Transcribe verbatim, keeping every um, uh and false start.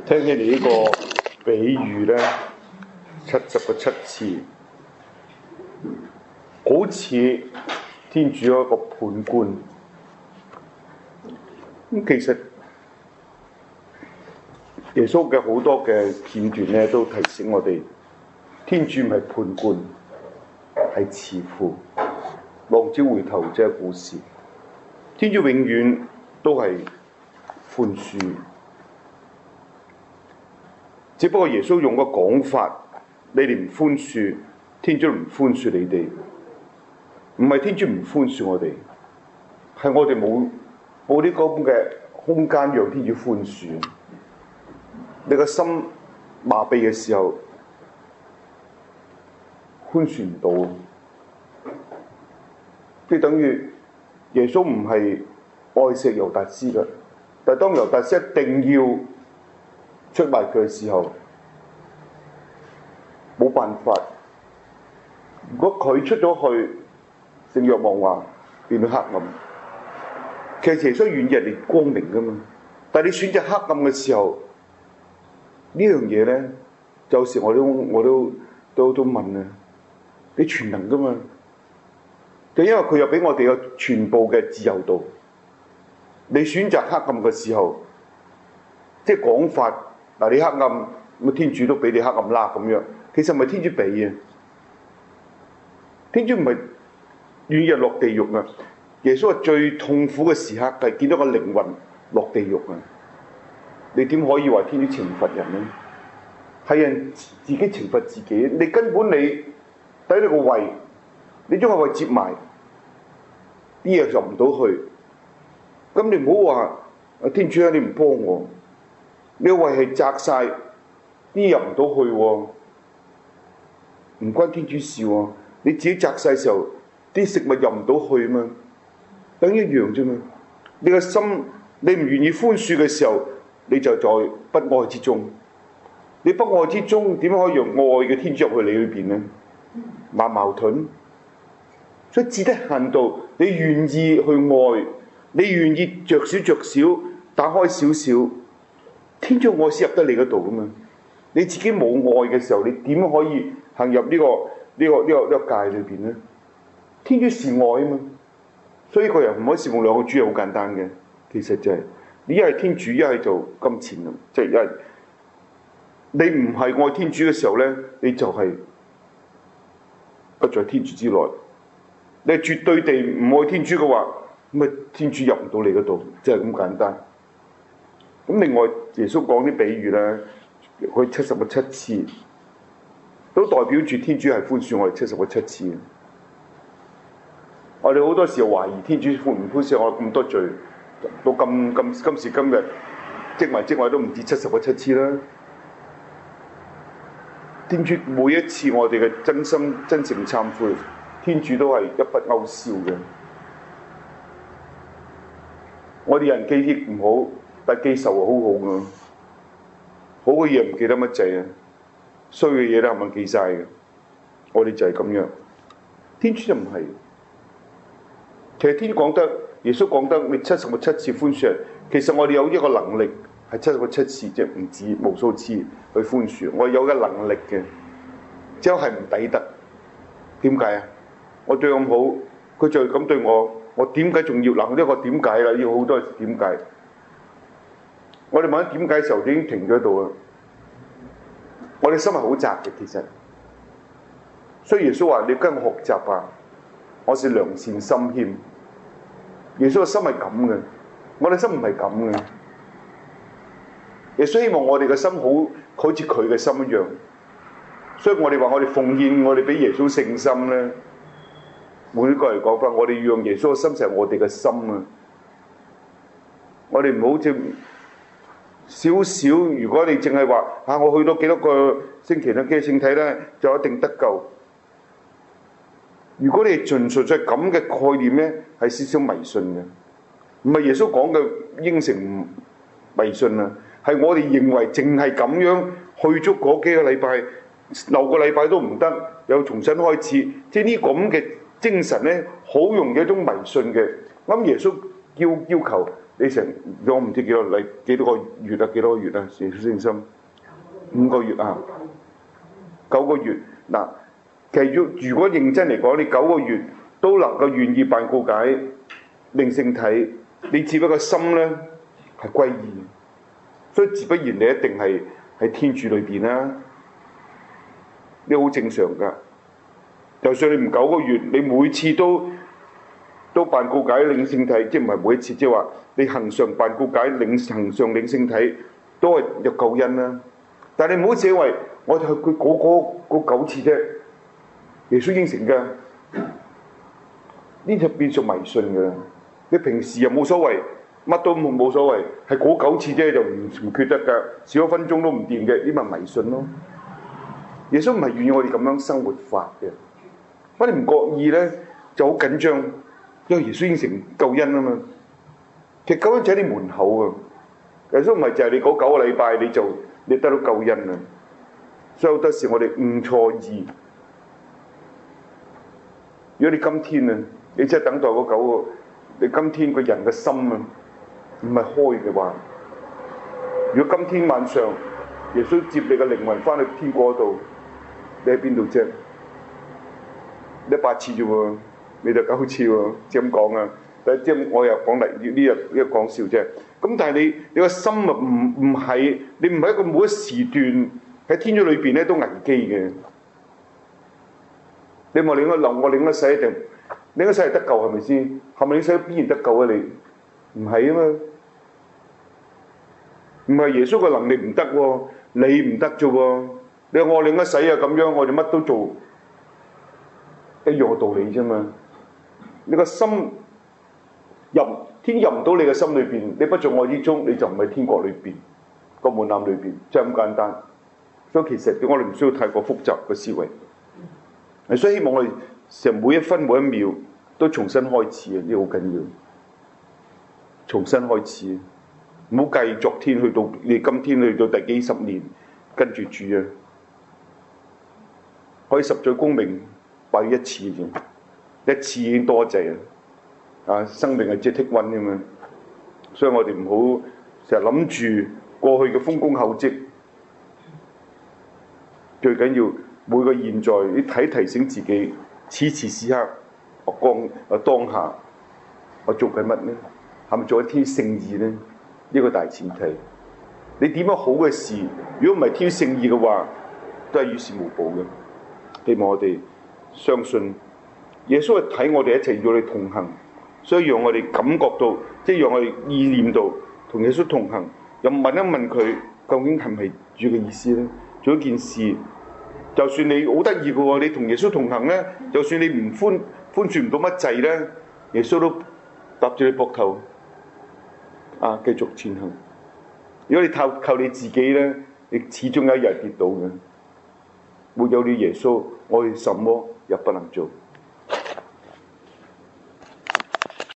聽起嚟呢個比喻呢，七十個七次，好似天主有一個判官。咁其實耶穌嘅好多嘅片段呢，都提醒我哋，天主唔係判官，係慈父。浪子回頭者嘅故事，天主永遠都係寬恕。只不過耶穌用個講法，你哋唔寬恕，天主唔寬恕你哋。唔係天主唔寬恕我哋，係我哋冇冇呢個咁嘅空間讓天主寬恕。你個心麻痹嘅時候，寬恕唔到。即係等於耶穌唔係愛錫猶達斯嘅，但係當猶達斯一定要出賣佢嘅時候，冇辦法。如果佢出咗去，聖若望話變到黑暗。其實耶穌願意人哋光明噶嘛，但係你選擇黑暗嘅時候，呢樣嘢咧，有時我都我都都都問啊，你全能噶嘛？就因為佢又俾我哋有全部嘅自由度，你選擇黑暗嘅時候，即係講法嗱，你黑暗咁天主都俾你黑暗啦咁樣，其實唔係天主俾嘅，天主唔係願意人落地獄啊！耶穌係最痛苦嘅時刻係見到個靈魂落地獄啊！你點可以話天主懲罰人呢？係人自己懲罰自己，你根本你抵你個胃，你將個胃接埋，啲嘢入唔到去。咁你唔好話啊，天主啊，你唔幫我，你個胃係窄晒，啲嘢入唔到去喎，唔關天主事喎。你自己窄晒嘅時候，啲食物入唔到去嘛，等一樣啫嘛。你個心你唔願意寬恕嘅時候，你就在不愛之中。你不愛之中，點可以用愛嘅天主入去你裏邊呢？矛矛盾。所以至得限度，你願意去愛，你願意着少着少，打開少少，天主愛先入得你嗰度噶嘛。你自己冇愛嘅時候，你點可以行入呢、這個呢、這個呢、這個呢、這個界裏邊呢？天主是愛啊嘛，所以個人唔可以侍奉兩個主，係好簡單嘅。其實就係、是、你一係天主，一係做金錢啊，即係一係你唔係愛天主嘅時候咧，你就係不在天主之內。你係絕對地唔愛天主嘅話，咁咪天主入唔到你嗰度，就係咁簡單。咁另外耶穌講啲比喻咧，佢七十個七次，都代表住天主係寬恕我哋七十個七次。我哋好多時候懷疑天主寬唔寬恕我咁多罪，到今今今時今日積埋積埋都唔止七十個七次啦。天主每一次我哋嘅真心真誠懺悔，天主都係一筆勾銷嘅。我哋人記憶唔好，但記仇係好好嘅。好嘅嘢唔記得乜滯啊，衰嘅嘢咧係咪記晒嘅？我哋就係咁樣。天主就唔係。其實天主講得，耶穌講得，你七十個七次寬恕人。其實我哋有一個能力係七十個七次，即係唔止無數次去寬恕。我有嘅能力嘅，只係唔抵得。點解啊？我對佢咁好，佢就咁對我，我點解仲要諗呢個點解啦？要好多點解。我哋問緊點解嘅時候，已經停咗喺度啦。我哋心係好窄嘅，其實。所以耶穌話：你跟我學習啊！我是良善心謙。耶穌嘅心係咁嘅，我哋心唔係咁嘅。耶穌希望我哋嘅心好好似佢嘅心一樣。所以我哋話我哋奉獻我哋俾耶穌聖心咧，每個人講翻，我哋要讓耶穌嘅心就係我哋嘅心啊！我哋唔好似少少，如果你淨係話嚇我去到幾多個星期咧，幾聖體咧，就一定得救。如果你係純粹在咁嘅概念咧，係少少迷信嘅，唔係耶穌講嘅應承迷信啊，係我哋認為淨係咁樣去足嗰幾個禮拜，六個禮拜都唔得，又重新開始，即係呢咁嘅精神咧，好容易一種迷信嘅。咁耶穌要要求你成我唔知幾多禮幾多個月啊，幾多個月啊？耶穌聖心五個月啊，九個月嗱。其實如如果認真嚟講，你九個月都能夠願意辦告解領聖體，你只不過心咧係歸依，所以自不然你一定係喺天主裏邊啦，呢好正常噶。就算你唔九個月，你每次都都辦告解領聖體，即係唔係每一次，即係話你恆常辦告解領恆常領聖體都係有救恩啦。但係你唔好以為我哋去佢嗰嗰九次啫。耶穌應承嘅，呢就變做迷信嘅。你平時又冇所謂，乜都冇冇所謂，係嗰九次啫就唔唔缺得㗎，少一分鐘都唔掂嘅，呢咪迷信咯。耶穌唔係願意我哋咁樣生活法嘅，我哋唔覺意咧就好緊張，因為耶穌應承救恩啊嘛。其實救恩就喺你門口啊，耶穌唔係就係你嗰九個禮拜你就你得到救恩啊。所以好多時我哋誤錯意。如果你今天啊，你真係等待嗰九個，你今天個人嘅心啊，唔係開嘅話，如果今天晚上耶穌接你嘅靈魂翻去天國度，你喺邊度啫？你八次啫喎，你就九次喎，即係咁講啊！但係即係我又講嚟呢日呢個講笑啫。咁但係你你個心啊，唔唔係你唔係一個每一時段喺天主裏邊咧都危機嘅。你話你應該留我，你應該洗一定，你應該洗係得救係咪先？係咪你洗必然得救啊？你唔係啊嘛，唔係耶穌嘅能力唔得喎，你唔得啫喎。你話我你應該洗啊咁樣，我哋乜都做一樣嘅道理啫嘛。你個心入天入唔到你嘅心裏邊，你不在愛之中，你就唔係天國裏邊個門檻裏邊，就咁簡單。所以其實我哋唔需要太過複雜嘅思維。所以希望我哋成每一分每一秒都重新開始啊！呢個好緊要，重新開始，唔好計昨天去到你今天去到第幾十年跟住住啊！可以十載光明拜一次啫，一次已經多謝啊！啊，生命係即係剔溫咁樣，所以我哋唔好成日諗住過去嘅豐功厚績，最緊要。每個現在，你睇提醒自己，此時此刻，我當我當下，我做緊乜呢？係咪做一天聖意呢？呢個大前提。你點樣好嘅事，如果唔係天聖意嘅話，都係於事無補嘅。希望我哋相信耶穌係睇我哋一齊與你同行，所以讓我哋感覺到，即係讓我哋意念到同耶穌同行。又問一問佢，究竟係唔係主嘅意思呢？做一件事。就算你好得意嘅喎，你同耶穌同行咧，就算你唔寬寬恕唔到乜滯咧，耶穌都搭住你膊頭，啊，繼續前行。如果你靠靠你自己咧，你始終有一日跌倒嘅。沒有你耶穌，我哋什麼也不能做。